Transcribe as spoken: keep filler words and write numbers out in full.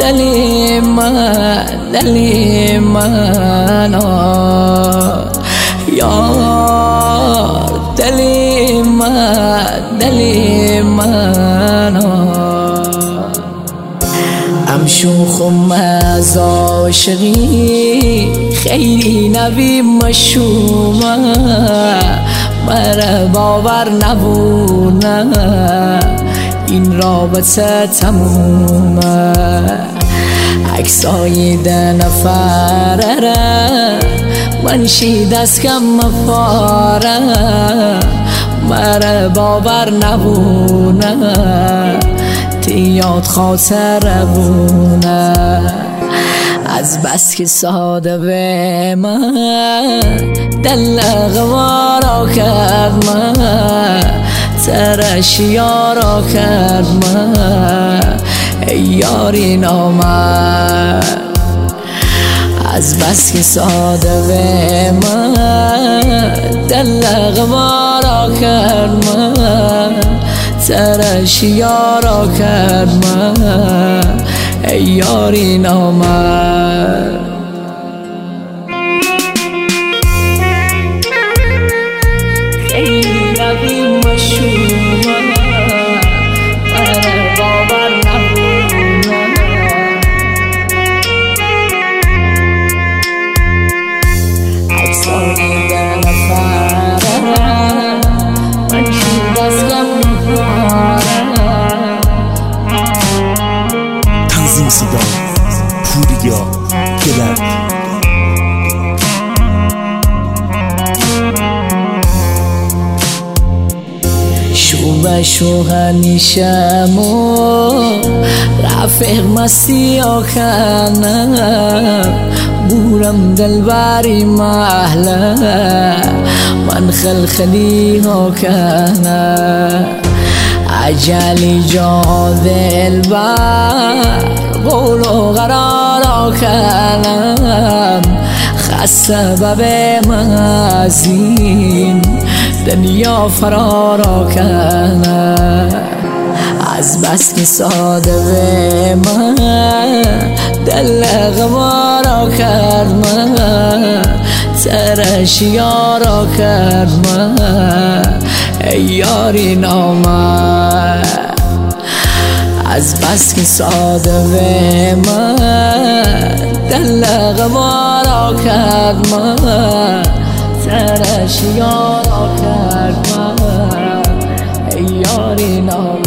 دلی من دلی من یار دلی من دلی من ام شوخم از عاشقی خیلی نبی مشومه مرا باور نبونه این رابطه تمومه عکسای ده نفره منشی دست کم مفاره مرا باور نبونه تیاد خاطر بونه از بس که ساده به من دل غوارا کرد من ترش یارا کرد من ای یاری نامد از بس که ساده به من دل غوارا کرد من ترش یارا کرد من ای یاری نامد خیلی نبی مشومه من باور نبونه عکسانی ده نفره من شید از غم تنظیم صدا پوریا گلر شو شو هنیشم و رفیق مستی آکنم بورم دلبری محله من خلخلی آکنم عجلی جا دلبر قول و قرار آکنم خسته به من از این دنیا فرار آکنم از بس که ساده به من دل غوارا کرد من ترش یارا کرد من ای یاری نامد از بس که ساده به من دل غوارا کرد من ترش یارا کرد من ای یاری نامد